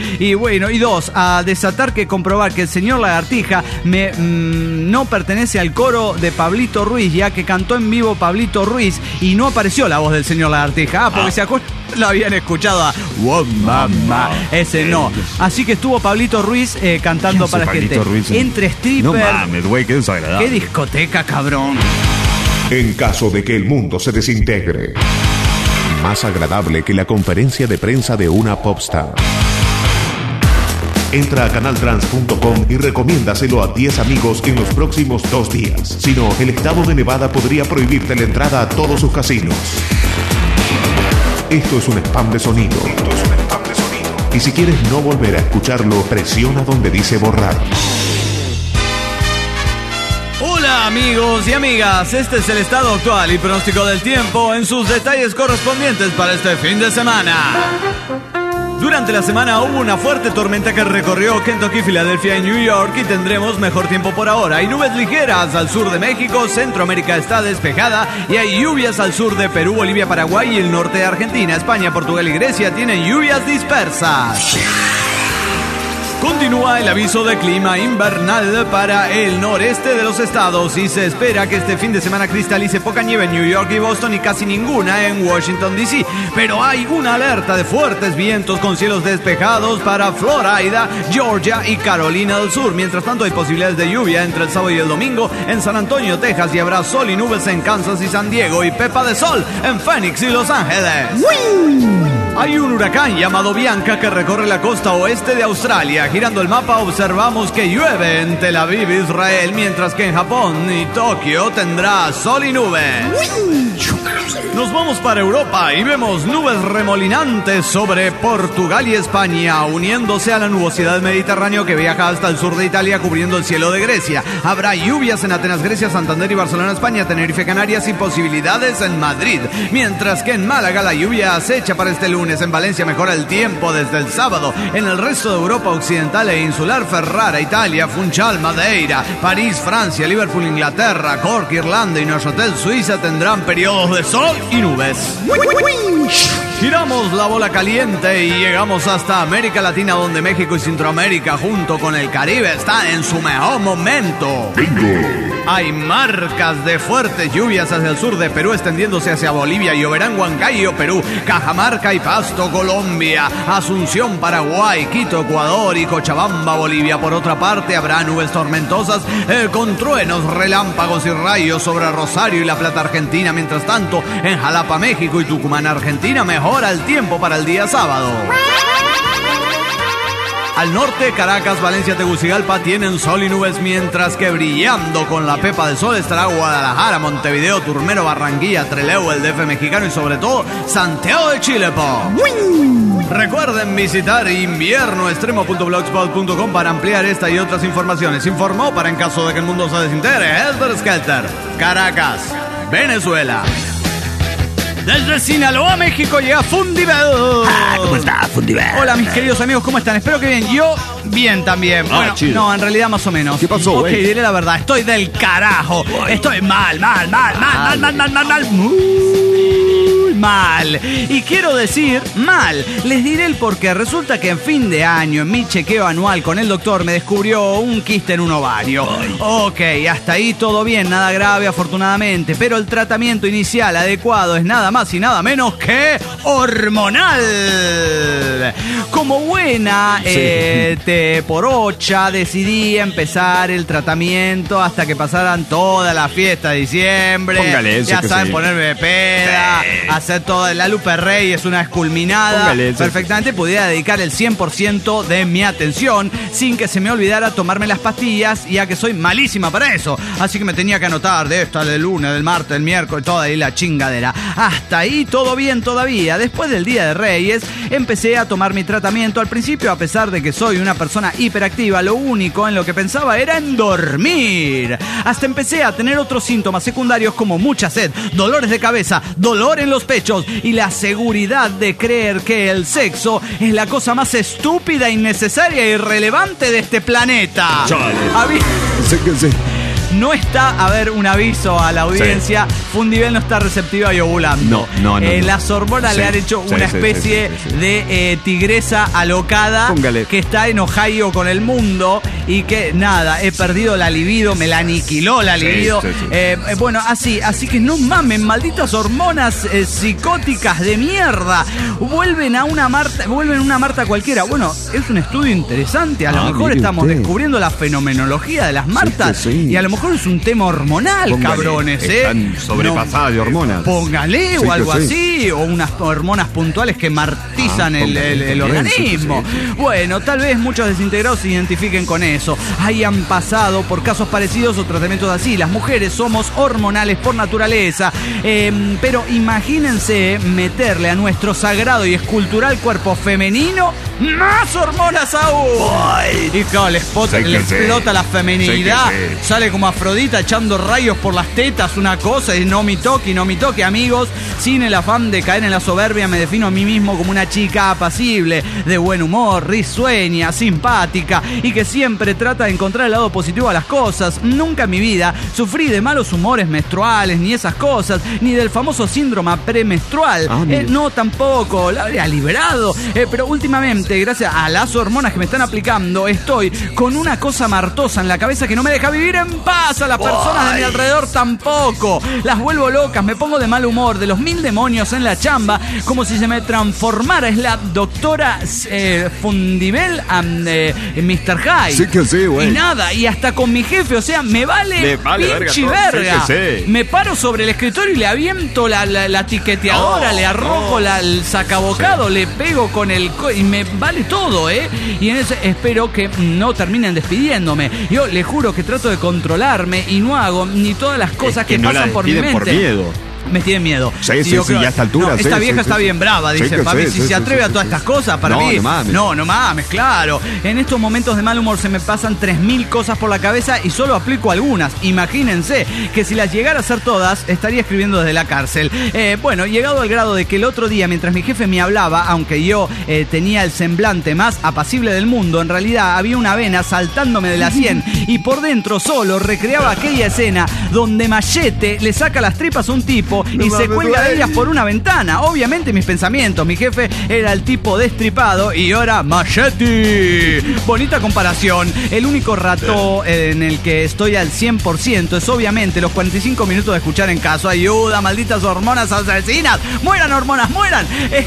Y bueno, y dos, a desatar que comprobar que el señor Lagartija me, mmm, no pertenece al coro de Pablito Ruiz, ya que cantó en vivo Pablito Ruiz y no apareció la voz del señor Lagartija. Ah, porque ah. se acuerdan, lo habían escuchado a wow, mamá. Ese no. Así que estuvo Pablito Ruiz eh, cantando para gente. Ruiz, eh? Entre stripper. No mames, güey, qué desagradable. Qué discoteca, cabrón. En caso de que el mundo se desintegre, más agradable que la conferencia de prensa de una popstar. Entra a canal trans punto com y recomiéndaselo a diez amigos en los próximos dos días. Si no, el estado de Nevada podría prohibirte la entrada a todos sus casinos. Esto es un spam de sonido. Esto es un spam de sonido. Y si quieres no volver a escucharlo, presiona donde dice borrar. Hola amigos y amigas, este es el estado actual y pronóstico del tiempo en sus detalles correspondientes para este fin de semana. Durante la semana hubo una fuerte tormenta que recorrió Kentucky, Filadelfia y New York y tendremos mejor tiempo por ahora. Hay nubes ligeras al sur de México, Centroamérica está despejada y hay lluvias al sur de Perú, Bolivia, Paraguay y el norte de Argentina. España, Portugal y Grecia tienen lluvias dispersas. Continúa el aviso de clima invernal para el noreste de los estados y se espera que este fin de semana cristalice poca nieve en New York y Boston y casi ninguna en Washington D C. Pero hay una alerta de fuertes vientos con cielos despejados para Florida, Georgia y Carolina del Sur. Mientras tanto hay posibilidades de lluvia entre el sábado y el domingo en San Antonio, Texas, y habrá sol y nubes en Kansas y San Diego y pepa de sol en Phoenix y Los Ángeles. ¡Wii! Hay un huracán llamado Bianca que recorre la costa oeste de Australia. Girando el mapa observamos que llueve en Tel Aviv, Israel, mientras que en Japón y Tokio tendrá sol y nubes. Nos vamos para Europa y vemos nubes remolinantes sobre Portugal y España, uniéndose a la nubosidad del Mediterráneo que viaja hasta el sur de Italia, cubriendo el cielo de Grecia. Habrá lluvias en Atenas, Grecia, Santander y Barcelona, España, Tenerife, Canarias y posibilidades en Madrid. Mientras que en Málaga la lluvia acecha para este lunes. En Valencia mejora el tiempo desde el sábado. En el resto de Europa occidental e insular, Ferrara, Italia, Funchal, Madeira, París, Francia, Liverpool, Inglaterra, Cork, Irlanda y Neuchâtel, Suiza tendrán periodos de sol y nubes. Giramos la bola caliente y llegamos hasta América Latina, donde México y Centroamérica junto con el Caribe están en su mejor momento. ¡Bingo! Hay marcas de fuertes lluvias hacia el sur de Perú, extendiéndose hacia Bolivia. Lloverá en Huancayo, Perú, Cajamarca y Pasto, Colombia, Asunción, Paraguay, Quito, Ecuador y Cochabamba, Bolivia. Por otra parte, habrá nubes tormentosas eh, con truenos, relámpagos y rayos sobre Rosario y La Plata, Argentina. Mientras tanto, en Jalapa, México y Tucumán, Argentina, mejora el tiempo para el día sábado. Al norte, Caracas, Valencia, Tegucigalpa tienen sol y nubes, mientras que brillando con la pepa del sol estará Guadalajara, Montevideo, Turmero, Barranquilla, Trelew, el D F mexicano y sobre todo Santiago de Chile, po. Recuerden visitar invierno extremo punto blogspot punto com para ampliar esta y otras informaciones. Informó para en caso de que el mundo se desintegre Helter Skelter, Caracas, Venezuela. Desde Sinaloa, México, llega Fundibel. Ah, ¿cómo está, Fundibel? Hola, mis queridos amigos, ¿cómo están? Espero que bien. Yo, bien también. Ah, bueno, chido. No, en realidad más o menos. ¿Qué pasó, güey? Ok, diré la verdad. Estoy del carajo. Estoy mal, mal, mal, mal, mal, mal, mal, mal, mal. Muy mal. Y quiero decir mal. Les diré el porqué. Resulta que en fin de año, en mi chequeo anual con el doctor, me descubrió un quiste en un ovario. Ay. Ok, hasta ahí todo bien, nada grave afortunadamente. Pero el tratamiento inicial adecuado es nada más y nada menos que hormonal. Como buena sí. eh, te porocha, decidí empezar el tratamiento hasta que pasaran toda la fiesta de diciembre. Póngale eso, ya que saben, sí. ponerme de peda, sí. hacer toda la Lupe Rey, es una esculminada. Póngale eso. Perfectamente pudiera dedicar el cien por ciento de mi atención sin que se me olvidara tomarme las pastillas, ya que soy malísima para eso. Así que me tenía que anotar de esta, del lunes, del martes, del miércoles, toda ahí la chingadera. Hasta ahí todo bien todavía. Después del Día de Reyes empecé a tomar mi tratamiento. Al principio, a pesar de que soy una persona hiperactiva, lo único en lo que pensaba era en dormir. Hasta empecé a tener otros síntomas secundarios como mucha sed, dolores de cabeza, dolor en los pechos y la seguridad de creer que el sexo es la cosa más estúpida, innecesaria e irrelevante de este planeta. Chale. Había... Sí, que sí. no está, a ver, un aviso a la audiencia, sí. Fundivel no está receptiva y ovulando. No, no, no. Eh, no. Las hormonas sí, le han hecho sí, una sí, especie sí, sí, sí. de eh, tigresa alocada. Póngale. Que está en Ohio con el mundo y que, nada, he perdido la libido, me la aniquiló la libido. Sí, sí, sí. Eh, eh, bueno, así, así que no mamen, malditas hormonas eh, psicóticas de mierda. Vuelven a una Marta, vuelven a una Marta cualquiera. Bueno, es un estudio interesante. A lo ah, mejor estamos usted. descubriendo la fenomenología de las Martas sí, sí. y a lo mejor es un tema hormonal, póngale, cabrones, ¿eh? Están sobrepasadas no, de hormonas. Póngale sí, o algo así, sí. o unas hormonas puntuales que martizan ah, el, el, el organismo. Sí, sí. Bueno, tal vez muchos desintegrados se identifiquen con eso. Hayan pasado por casos parecidos o tratamientos así. Las mujeres somos hormonales por naturaleza. Eh, pero imagínense meterle a nuestro sagrado y escultural cuerpo femenino más hormonas aún. Ay. Y claro, le, spot, le explota sí. la feminidad. Sí sí. Sale como Afrodita echando rayos por las tetas, una cosa. Y no mi toque, no mi toque, amigos. Sin el afán de caer en la soberbia, me defino a mí mismo como una chica apacible, de buen humor, risueña, simpática y que siempre trata de encontrar el lado positivo a las cosas. Nunca en mi vida sufrí de malos humores menstruales, ni esas cosas, ni del famoso síndrome premenstrual. Ah, eh, no, tampoco, la habría liberado. Eh, pero últimamente, gracias a las hormonas que me están aplicando, estoy con una cosa martosa en la cabeza que no me deja vivir en paz. A las personas Ay. de mi alrededor tampoco. Las vuelvo locas, me pongo de mal humor, de los mil demonios en la chamba, como si se me transformara. Es la doctora eh, Fundivel and eh, mister High. Sí que sí, güey. Y nada, y hasta con mi jefe, o sea, me vale, vale pinche verga. verga. Sí que sí. Me paro sobre el escritorio y le aviento la, la, la tiqueteadora, oh, le arrojo oh. la, el sacabocado, sí. le pego con el... Co- y me vale todo, ¿eh? Y en ese espero que no terminen despidiéndome. Yo le juro que trato de controlarme y no hago ni todas las cosas es que, que no pasan la por mi mente. Por miedo. Me tiene miedo. Sí, sí, sí, yo sí, creo, ya a esta altura. No, sí, esta vieja sí, está sí, bien brava, dice sí, papi. sí, Si sí, se atreve sí, a todas sí, estas sí. cosas, para no, mí. No, mames. No, no mames, claro. En estos momentos de mal humor se me pasan tres mil cosas por la cabeza y solo aplico algunas. Imagínense que si las llegara a hacer todas, estaría escribiendo desde la cárcel. Eh, bueno, llegado al grado de que el otro día, mientras mi jefe me hablaba, aunque yo eh, tenía el semblante más apacible del mundo, en realidad había una vena saltándome de la sien y por dentro solo recreaba aquella escena donde Machete le saca las tripas a un tipo no y se cuelga de ellas por una ventana. Obviamente mis pensamientos, mi jefe era el tipo destripado y ahora Machete. Bonita comparación. El único rato en el que estoy al cien por ciento es obviamente los cuarenta y cinco minutos de escuchar en caso. Ayuda, malditas hormonas asesinas. Mueran hormonas, mueran.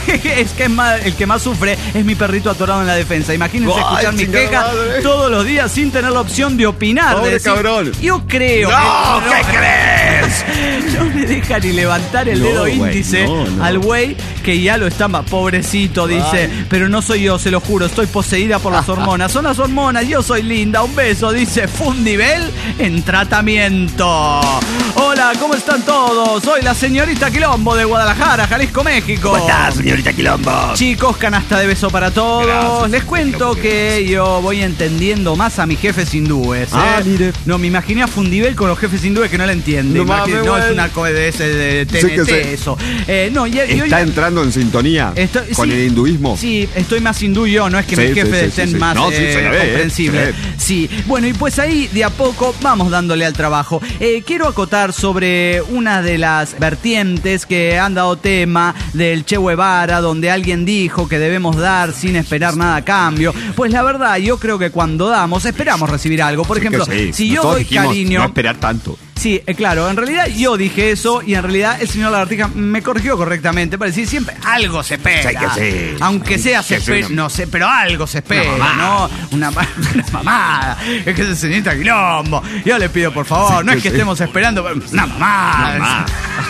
Es que es más, el que más sufre es mi perrito atorado en la defensa. Imagínense Ay, escuchar mi queja madre. todos los días sin tener la opción de opinar. Pobre de decir, cabrón. Yo creo. No, que, ¿qué crees? No me deja ni levantar el dedo no, índice no, no. al güey que ya lo está pobrecito, dice. Ay. Pero no soy yo, se lo juro, estoy poseída por las hormonas. Son las hormonas, yo soy linda. Un beso, dice Fundivel en tratamiento. Hola, ¿cómo están todos? Soy la señorita Quilombo de Guadalajara, Jalisco, México. ¿Cómo estás, señorita Quilombo? Chicos, canasta de beso para todos. Gracias. Les cuento que yo voy entendiendo más a mis jefes hindúes. ¿eh? Ah, mire. No, me imaginé a Fundivel con los jefes hindúes que no le entienden. No, Imagine, mame, no güey. es una cosa de ese de T N T, sí eso. Eh, no, y, Está yo ya, entrando en sintonía estoy, con sí, el hinduismo. Sí, estoy más hindú yo, no es que sí, mis jefes sí, sí, estén sí, sí. más No, sí, eh, se ve, comprensibles. eh, Sí, bueno, y pues ahí de a poco vamos dándole al trabajo. Eh, quiero acotar sobre una de las vertientes que han dado tema del Che Guevara, donde alguien dijo que debemos dar sin esperar nada a cambio. Pues la verdad, yo creo que cuando damos, esperamos recibir algo. Por Sí ejemplo, sí. si yo Nosotros doy dijimos, cariño... no esperar tanto. Sí, eh, claro, en realidad yo dije eso y en realidad el señor Lagartija me corrigió correctamente para decir siempre algo se espera. Sí, que sí. Aunque sea se Que sí, espera, una- no sé, pero algo se espera, Una ¿no? Una, ma- una mamada. Es que es el señorita Quilombo. Yo le pido por favor, Sí, no que es que sí. estemos esperando, pero una mamada. Mamá.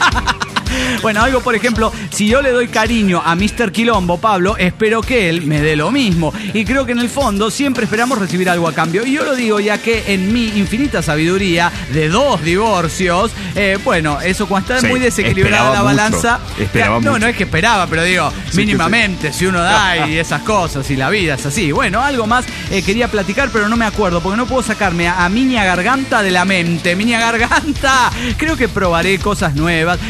Bueno, algo por ejemplo, si yo le doy cariño a mister Quilombo, Pablo, espero que él me dé lo mismo. Y creo que en el fondo siempre esperamos recibir algo a cambio. Y yo lo digo ya que en mi infinita sabiduría de dos divorcios, eh, bueno, eso cuando está Sí, muy desequilibrada esperaba la mucho, balanza. esperaba no, mucho. no es que esperaba, pero digo, Sí, mínimamente, si uno da y esas cosas y la vida es así. Bueno, algo más eh, quería platicar, pero no me acuerdo, porque no puedo sacarme a, a Miña Garganta de la mente. Miña Garganta, creo que probaré cosas nuevas. Ya me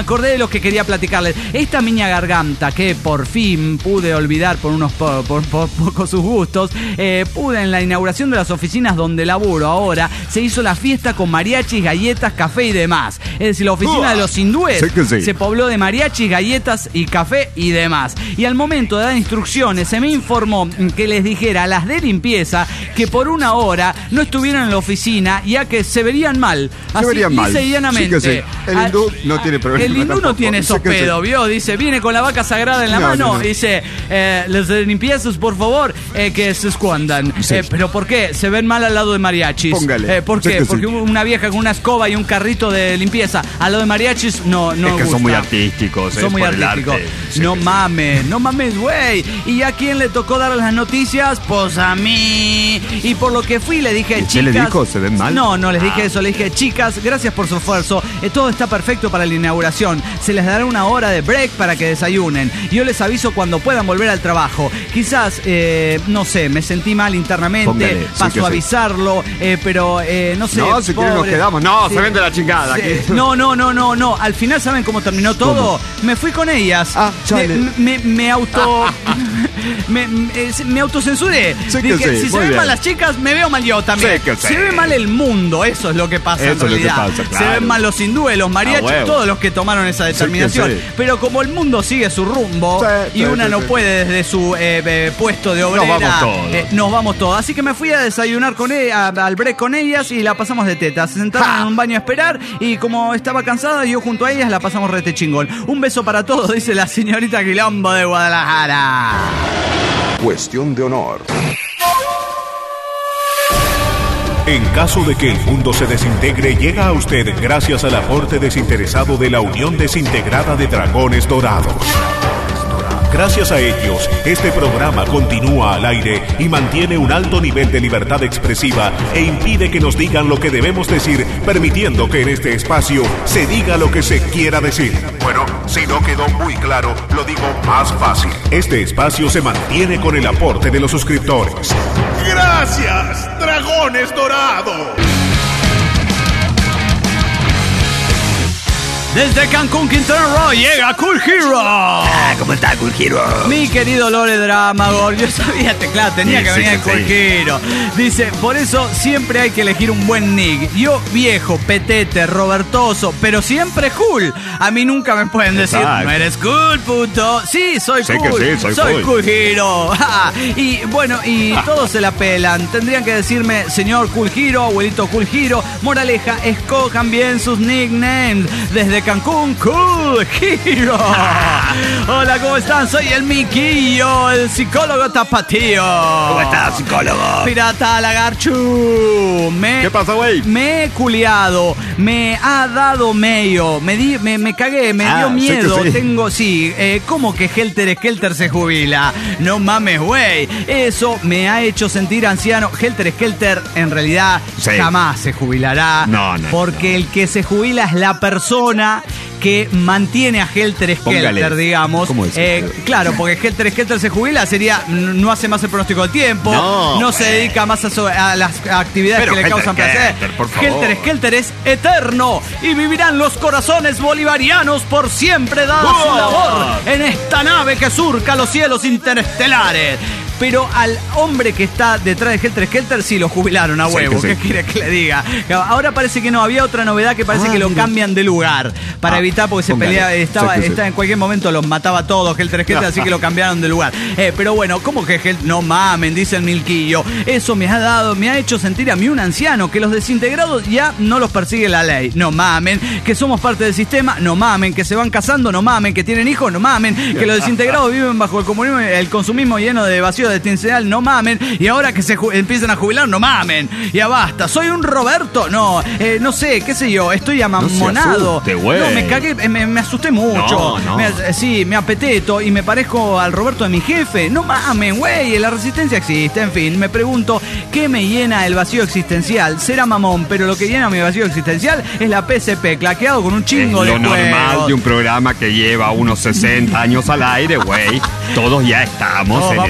acordé de lo que quería platicarles. Esta miña garganta que por fin pude olvidar por unos po- por, por, pocos sus gustos, eh, pude en la inauguración de las oficinas donde laburo ahora, se hizo la fiesta con mariachis, galletas, café y demás. Es decir, la oficina uh, de los hindúes sí que sí. se pobló de mariachis, galletas y café y demás. Y al momento de dar instrucciones se me informó que les dijera a las de limpieza que por una hora no estuvieran en la oficina ya que se verían mal. Así, se verían mal. Dice llanamente. Sí que sí. El hindú no tiene problema. El hindú no tiene esos sí pedos, sí. ¿vio? Dice, viene con la vaca sagrada en la no, mano. No, no. Dice, eh, los de limpiezas, por favor, eh, que se escondan. Sí. Eh, ¿Pero por qué? Se ven mal al lado de mariachis. Póngale. Eh, ¿Por Sí qué? que Porque sí. una vieja con una escoba y un carrito de limpieza al lado de mariachis no, no es que gusta. son muy artísticos. Son es muy por el artísticos. arte. Sí, no sí. mames, no mames, güey. ¿Y a quién le tocó dar las noticias? Pues a mí. Y por lo que fui le dije, ¿Y chicas. usted le dijo, se ven mal? No, no les dije Ah. eso. Le dije, chicas, gracias por su esfuerzo. Eh, todo está perfecto para la inauguración. Se les dará una hora de break para que desayunen. Yo les aviso cuando puedan volver al trabajo. Quizás, eh, no sé, me sentí mal internamente Póngale, sí para que suavizarlo, eh, pero eh, no sé. No, si quieren nos pobre. quedamos. No, Sí. se ven de la chingada. Sí. Aquí. No, no, no, no, no. Al final, ¿saben cómo terminó todo? ¿Cómo? Me fui con ellas. Ah, chale. me, me, me auto. me, me, me autocensuré. Sí que Dije, sí, si se muy ven bien. mal las chicas, me veo mal yo también. Sí que sí. Se ve mal el mundo, eso es lo que pasa Eso en es lo que realidad. pasa, claro. Se ven mal los hindúes, los mariachis, Ah, huevo. todos los que tomaron esa determinación. Sí que sí. Pero como el mundo sigue su rumbo Sí, y sí, una sí, no sí. puede desde su eh, eh, puesto de obrera, vamos todos. eh, nos vamos todos. Así que me fui a desayunar con ella, al break con ellas y la pasamos de tetas. Se sentaron ¡Ja! en un baño a esperar y como estaba cansada, yo junto a ellas la pasamos rete chingón. Un beso para todos, dice la señorita Quilombo de Guadalajara. Cuestión de honor. En caso de que el mundo se desintegre, llega a usted gracias al aporte desinteresado de la Unión Desintegrada de Dragones Dorados. Gracias a ellos, este programa continúa al aire y mantiene un alto nivel de libertad expresiva e impide que nos digan lo que debemos decir, permitiendo que en este espacio se diga lo que se quiera decir. Bueno, si no quedó muy claro, lo digo más fácil. Este espacio se mantiene con el aporte de los suscriptores. ¡Gracias, Dragones Dorados! Desde Cancún, Quintana Roo, llega Cool Hero. Ah, ¿cómo está, Cool Hero? Mi querido Lore Dramagor, yo sabía, claro, tenía Sí, que sí, venir que el Cool sí. Hero. Dice, por eso siempre hay que elegir un buen nick. Yo, viejo, petete, robertoso, pero siempre cool. A mí nunca me pueden decir, Exacto. no eres cool, puto. Sí, soy Sé que cool. sí, soy cool. Cool Hero. Y bueno, y todos se la pelan. Tendrían que decirme, señor Cool Hero, abuelito Cool Hero. Moraleja, escojan bien sus nicknames. Desde Cancún, Cool Hero. Hola, ¿cómo están? Soy el Miquillo, el psicólogo tapatío. ¿Cómo está, psicólogo? Pirata Lagarchu. Me, ¿Qué pasa, güey? Me he culiado, me ha dado medio, me, di, me, me cagué, me Ah, dio sé miedo. que sí. Tengo, sí, eh, ¿cómo que Helter Skelter se jubila? No mames, güey. Eso me ha hecho sentir anciano. Helter Skelter en realidad Sí. jamás se jubilará. No, no, Porque el que se jubila es la persona que mantiene a Helter Skelter, Póngale. digamos. ¿Cómo es? Eh, claro, porque Helter Skelter se jubila, sería, n- no hace más el pronóstico del tiempo, No, se güey. dedica más a, so- a las actividades Pero que le Helter causan placer. Skelter, por favor. Helter Skelter es eterno y vivirán los corazones bolivarianos por siempre dada su ¡Wow! labor en esta nave que surca los cielos interestelares. Pero al hombre que está detrás de Helter Skelter sí lo jubilaron a Sí, huevo. que ¿Qué sí. quiere que le diga? Ahora parece que no. Había otra novedad que parece Ah, que lo mira. cambian de lugar para Ah, evitar, porque se póngale. pelea, estaba, Sí, que sí. estaba en cualquier momento los mataba a todos Helter Skelter, así que lo cambiaron de lugar. Eh, pero bueno, ¿cómo que Hel- no mamen? Dice el Milquillo. Eso me ha dado, me ha hecho sentir a mí un anciano, que los desintegrados ya no los persigue la ley. No mamen. Que somos parte del sistema. No mamen. Que se van casando. No mamen. Que tienen hijos. No mamen. Que los desintegrados viven bajo el comunismo, el consumismo lleno de vacío existencial. No mamen. Y ahora que se ju- empiezan a jubilar. No mamen. Ya basta. ¿Soy un Roberto? No. Eh, no sé. ¿Qué sé yo? Estoy amamonado. asuste, güey. No, me cagué. eh, Me, me asusté mucho. No, no. Me- eh, sí, me apeteto y me parezco al Roberto de mi jefe. No mamen, güey. La resistencia existe. En fin, me pregunto, ¿qué me llena el vacío existencial? Será mamón, pero lo que llena mi vacío existencial es la P S P, claqueado con un chingo Es de lo normal juegos. de un programa que lleva unos sesenta años al aire, güey. Todos ya estamos Todos en vamos edad creciendo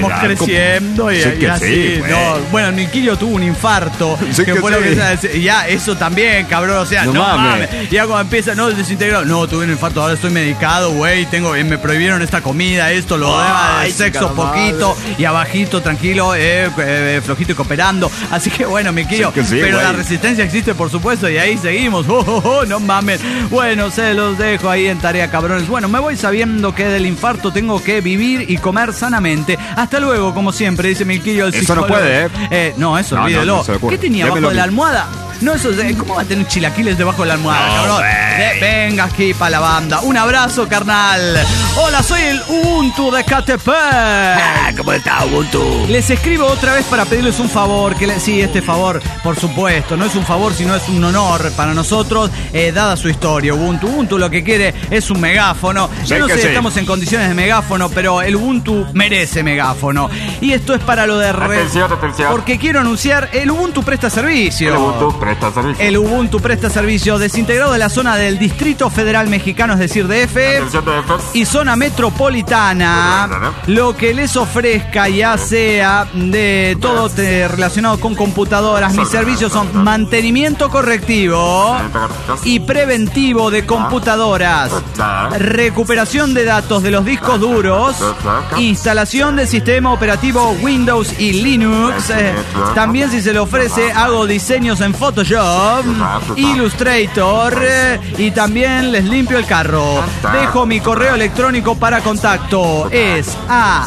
diciendo. Y, Sí que y así, sí, pues. no. Bueno, Niquillo tuvo un infarto. Sí que que fue lo sí. que se- ya, eso también, cabrón. O sea, No no, mames. mames. Ya cuando empieza, no, desintegrado. No, tuve un infarto, ahora estoy medicado, güey. Tengo, eh, me prohibieron esta comida, esto, lo deba Ay, de sexo chica poquito y abajito, tranquilo, eh, eh, flojito y cooperando. Así que bueno, Miquillo. Sí que sí, pero güey. la resistencia existe, por supuesto, y ahí seguimos. Oh, oh, oh, no mames. Bueno, se los dejo ahí en tarea, cabrones. Bueno, me voy sabiendo que del infarto tengo que vivir y comer sanamente. Hasta luego, como siempre, dice Miquillo, el Eso no psicólogo. puede, ¿eh? Eh, no, eso No, no, olvídelo. no se le ocurre. ¿Qué tenía Démelo abajo de la a mí. almohada? No, eso es, ¿cómo va a tener chilaquiles debajo de la almohada, No, cabrón? güey. Eh, venga aquí para la banda. Un abrazo, carnal. Hola, soy el Ubuntu de Catepec. Ah, ¿cómo está, Ubuntu? Les escribo otra vez para pedirles un favor. Que le- sí, este favor, por supuesto, no es un favor, sino es un honor para nosotros, eh, dada su historia. Ubuntu, Ubuntu lo que quiere es un megáfono. Yo Sí no que sé si sí. estamos en condiciones de megáfono, pero el Ubuntu merece megáfono. Y esto es para lo de... re- Atención, atención. Porque quiero anunciar, el Ubuntu presta servicio. El Ubuntu presta servicio. El Ubuntu presta servicio desintegrado de la zona del Distrito Federal Mexicano, es decir, D F, Atención de F. y zona metropolitana, lo que les ofrezca, ya sea de todo te- relacionado con computadoras. Mis servicios son mantenimiento correctivo y preventivo de computadoras, recuperación de datos de los discos duros, instalación del sistema operativo Windows y Linux. Eh, también, si se le ofrece, hago diseños en Photoshop, Illustrator, eh, y también les limpio el carro. Dejo mi correo electrónico para contacto. Es a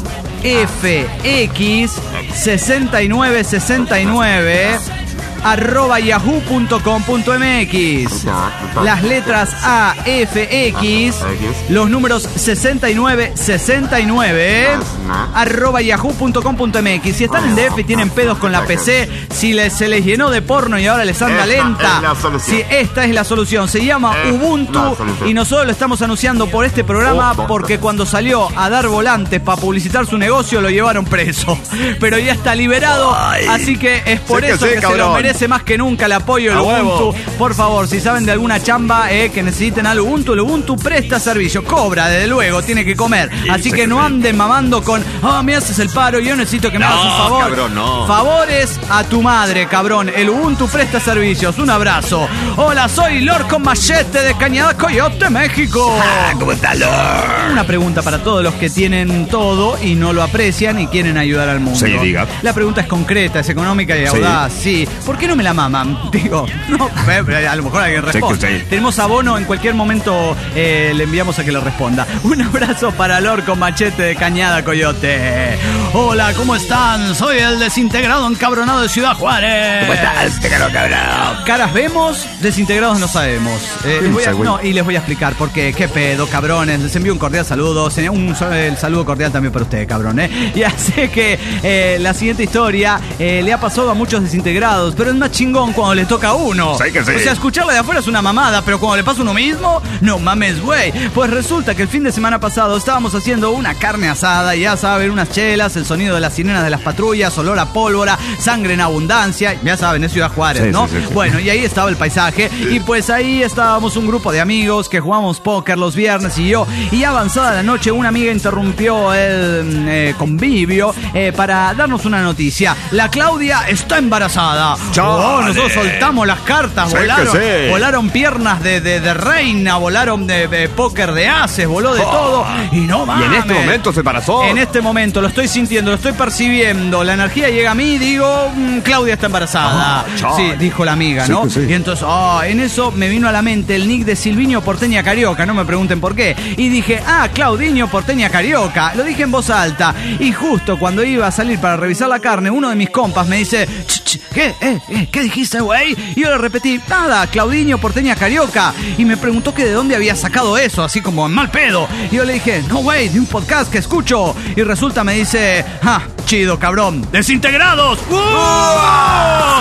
f x sesenta y nueve sesenta y nueve arroba yahoo punto com punto m x. Las letras A F X, los números sesenta y nueve sesenta y nueve arroba yahoo punto com punto m x. Si están en D F y tienen pedos con la P C, si les, se les llenó de porno y ahora les anda Esta lenta, es la solución. si esta es la solución, se llama Es Ubuntu la solución. y nosotros lo estamos anunciando por este programa Ubuntu. porque cuando salió a dar volantes para publicitar su negocio lo llevaron preso, pero ya está liberado. Ay. Así que es por Sí que eso sí, que se lo cabrón. merece más que nunca el apoyo del A huevo. Ubuntu. Por favor, si saben de alguna chamba eh, que necesiten al Ubuntu, el Ubuntu presta servicio, cobra, desde luego, tiene que comer. Así que no anden mamando con, ah, me haces el paro, yo necesito que me No, hagas un favor. cabrón, no. Favores a tu madre, cabrón. El Ubuntu presta servicios. Un abrazo. Hola, soy Lord con Machete de Cañada Coyote, México. Ah, ¿cómo está, Lord? Una pregunta para todos los que tienen todo y no lo aprecian y quieren ayudar al mundo. Sí, diga. La pregunta es concreta, es económica y Sí. audaz. Sí. ¿Por qué no me la maman? Digo, no, eh, a lo mejor alguien responde. Sí, sí. Tenemos abono, en cualquier momento eh, le enviamos a que le responda. Un abrazo para Lord con Machete de Cañada Coyote. Hola, ¿cómo están? Soy el desintegrado encabronado de Ciudad Juárez. ¿Cómo estás? Te caro, cabrón. Caras vemos, desintegrados no sabemos. Eh, les voy a- Sí, güey. no, y les voy a explicar por qué. ¿Qué pedo, cabrones? Les envío un cordial saludo. se- Un so- el saludo cordial también para ustedes, cabrón. ¿eh? Ya sé que eh, la siguiente historia eh, le ha pasado a muchos desintegrados, pero es más chingón cuando le toca a uno. Sí que sí. O sea, escucharla de afuera es una mamada, pero cuando le pasa a uno mismo, no mames, güey. Pues resulta que el fin de semana pasado estábamos haciendo una carne asada, y ya saben, unas chelas, el sonido de las sirenas de las patrullas, olor a pólvora, sangre en abundancia. Ya saben, es Ciudad Juárez, Sí, ¿no? sí, sí, sí. Bueno, y ahí estaba el paisaje. Y pues ahí estábamos un grupo de amigos que jugamos póker los viernes y yo. Y ya avanzada la noche, una amiga interrumpió el eh, convivio eh, para darnos una noticia. La Claudia está embarazada. Chale. Oh, nosotros soltamos las cartas, Sí que volaron, sí. volaron piernas de, de, de reina, volaron de, de póker de ases, voló de todo. Y no Y mames. en este momento se embarazó. En este momento lo estoy sintiendo, lo estoy percibiendo. La energía llega a mí y digo, mm, Claudia está embarazada. Ah, chale. sí, dijo la amiga, Sí, ¿no? que sí. Y entonces, ah, en eso me vino a la mente el nick de Silviño Porteña Carioca, no me pregunten por qué. Y dije, ah, Claudiño Porteña Carioca. Lo dije en voz alta. Y justo cuando iba a salir para revisar la carne, uno de mis compas me dice, "Ch, ch, ¿qué? Eh, eh, ¿Qué dijiste, güey?" Y yo le repetí, nada, Claudiño Porteña Carioca. Y me preguntó que de dónde había sacado eso, así como en mal pedo. Y yo le dije, no, güey, de un podcast que escucho. Y resulta, me dice, ah, chido, cabrón, desintegrados. ¡Uh! Y ahí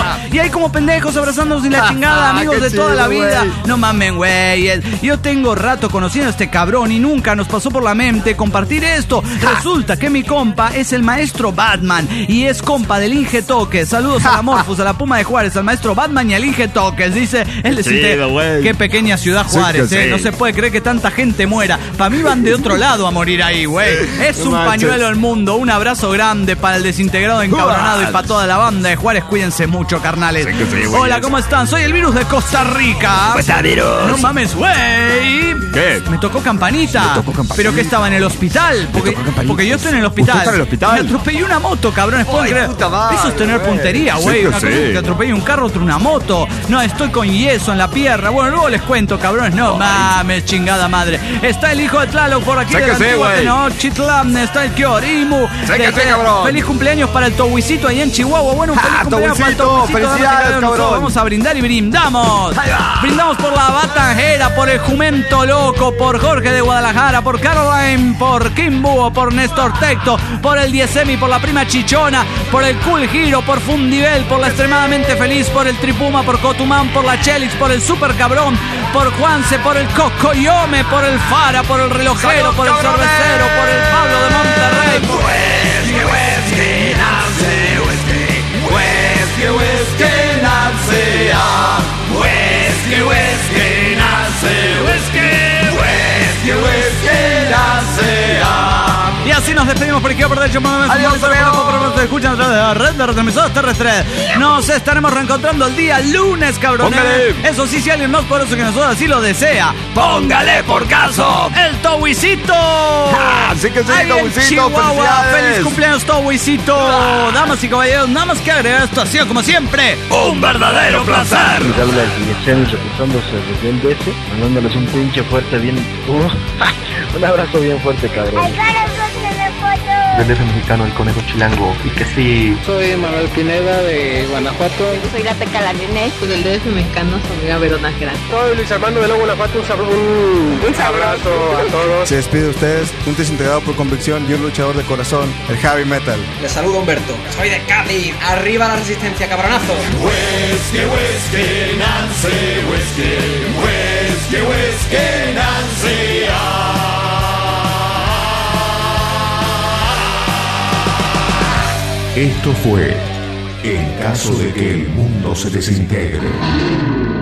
ahí como pendejos abrazándonos y la chingada, amigos de toda la vida. Wey. No mamen, güey. Yo tengo rato conociendo a este cabrón y nunca nos pasó por la mente compartir esto. Resulta que mi compa es el maestro Batman y es compa del Inge Toques. Saludos a la Morfus, a la Puma de Juárez, al maestro Batman y al Inge Toques. Dice, él decide, qué pequeña ciudad Juárez, sí, eh. Sí. No se puede creer que tanta gente muera. Para mí van de otro lado a morir ahí, güey. Es un no pañuelo al mundo. Un abrazo grande para el desintegrado encabronado y para toda la banda de Juárez. Cuídense mucho, carnales. Sí, sí, hola, ¿cómo están? Soy el virus de Costa Rica. ¿Cómo está, virus? No mames, güey. ¿Qué? Me tocó campanita. Me tocó campanita. ¿Pero que estaba en el hospital? Porque, porque yo estoy en el hospital. ¿Usted está en el hospital? Me atropellé una moto, cabrones. ¿Pueden creer? Madre, eso es tener wey. puntería, güey. Sí, una sí. cosa es que atropellé un carro, otro una moto. No, estoy con yeso en la pierna. Bueno, luego les cuento, cabrones. No mames, chingada madre. Está el hijo de Tlaloc por aquí. Sé de que la sé, antigua güey. Tenochtitlan. Está el Kiorimu. Sé que sé, cabrón. Feliz cumpleaños para el Towisito ahí en Chihuahua. Bueno, un feliz Ah, cumpleaños para el Towisito. Towisito. Felicidades, cabrón. Vamos a brindar y brindamos. Brindamos por la Batanjera, por el Jumento Loco, por Jorge de Guadalajara, por Caroline, por Kimbu, por Néstor Tecto, por el Diezemi, por la prima Chichona, por el Cool Giro, por Fundivel, por la Extremadamente Feliz, por el Tripuma, por Cotumán, por la Chelix, por el Super Cabrón, por Juanse, por el Cocoyome, por el Fara, por el Relojero, por el Cervecero, por el Pablo de Monterrey. Whisky, whisky, nace, whisky, whisky, whisky, nace, ah. Whisky, whisky, nace, whisky, whisky, whisky, nace, ah. Y así nos despedimos por Ikea por derecho. Adiós, nos escuchan a través de la red de retransmisores terrestres. Nos estaremos reencontrando el día lunes, cabrones. Eso sí, si alguien más poderoso que nosotros así lo desea, póngale por caso. El Towisito. Así que sí, ahí en Towisito. Chihuahua. Feliz cumpleaños, Towisito. Ah. Damas y caballeros, nada más que agregar, esto ha sido como siempre un verdadero placer. Y habla el Yesemi reportándose desde el D F, mandándoles un pinche fuerte bien. Uh, un abrazo bien fuerte, cabrón. Del D F mexicano, el conejo chilango, y que sí. Soy Manuel Pineda de Guanajuato. Soy la Teca Larinés, del D F mexicano, soy Gabriel Nájera. Soy Luis Armando de León, Guanajuato, un, sab- un, un abrazo a todos. Se despide de ustedes, un desintegrado por convicción y un luchador de corazón, el heavy metal. Les saludo Humberto, soy de Cádiz, arriba la resistencia, cabronazo. Whisky, whisky, Nancy, whisky, whisky, whisky, Nancy, ah. Esto fue En caso de que el mundo se desintegre.